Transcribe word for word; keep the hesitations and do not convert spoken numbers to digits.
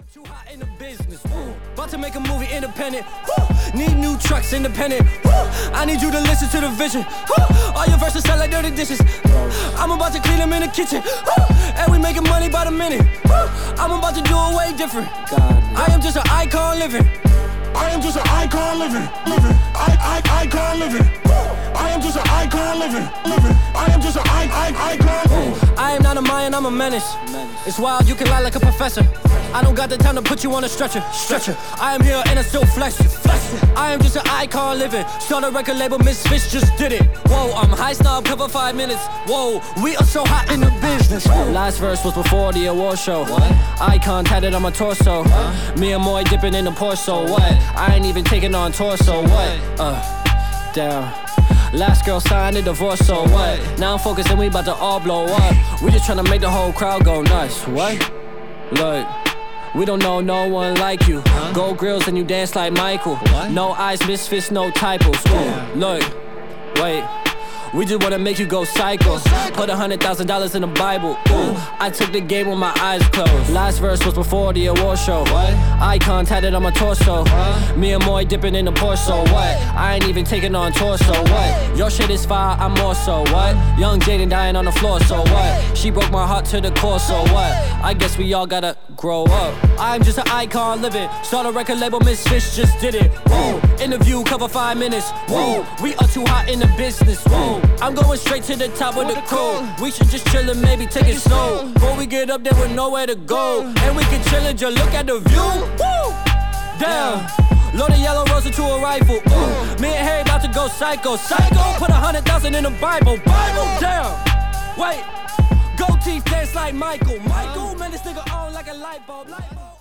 Too hot in the business. Woo. About to make a movie independent. Woo. Need new trucks independent. Woo. I need you to listen to the vision. Woo. All your verses sound like dirty dishes. I'm about to clean them in the kitchen. Woo. And we making money by the minute. Woo. I'm about to do it way different. God, I am just an icon living. I am just an icon living, living. I, I, icon living. I am just an icon living, living. I am just an I, I, icon. I am not a Mayan, I'm a menace. It's wild, you can lie like a professor. I don't got the time to put you on a stretcher, stretcher. I am here and I still flex it, flex it. I am just an icon living. Start a record label, Misfits just did it. Whoa, I'm high snob, cover five minutes. Whoa, we are so hot in the business. Whoa. Last verse was before the award show. What? Icon tatted on my torso. Huh? Me and Moy dipping in the Porso. What? I ain't even taking on torso. What? Uh, damn. Last girl signed a divorce, so what? Now I'm focused and we about to all blow up. We just tryna make the whole crowd go nuts. What? Look, we don't know no one like you. Huh? Gold grills and you dance like Michael. What? No eyes, misfits, no typos. Yeah. Look, wait. We just wanna make you go psycho. Put a hundred thousand dollars in the Bible. Ooh, I took the game with my eyes closed. Last verse was before the award show. What? Icon tatted on my torso. Huh? Me and Moy dipping in the Porso. What? I ain't even taking on torso. What? Your shit is fire, I'm more so. What? Young Jaden dying on the floor. So what? She broke my heart to the core. So what? I guess we all gotta grow up. I'm just an icon living. Start a record label, Misfits just did it. Whoa. Interview cover five minutes. Whoa. We are too hot in the business. Whoa. I'm going straight to the top of the crew. We should just chill and maybe take it slow. Before we get up there with nowhere to go. And we can chill and just look at the view. Woo! Damn. Load a yellow rose into a rifle. Ooh. Me and Harry about to go psycho. Psycho. Put a hundred thousand in the Bible. Bible. Damn. Wait. Gold teeth dance like Michael. Michael. Man, this nigga on like a light bulb. Light bulb.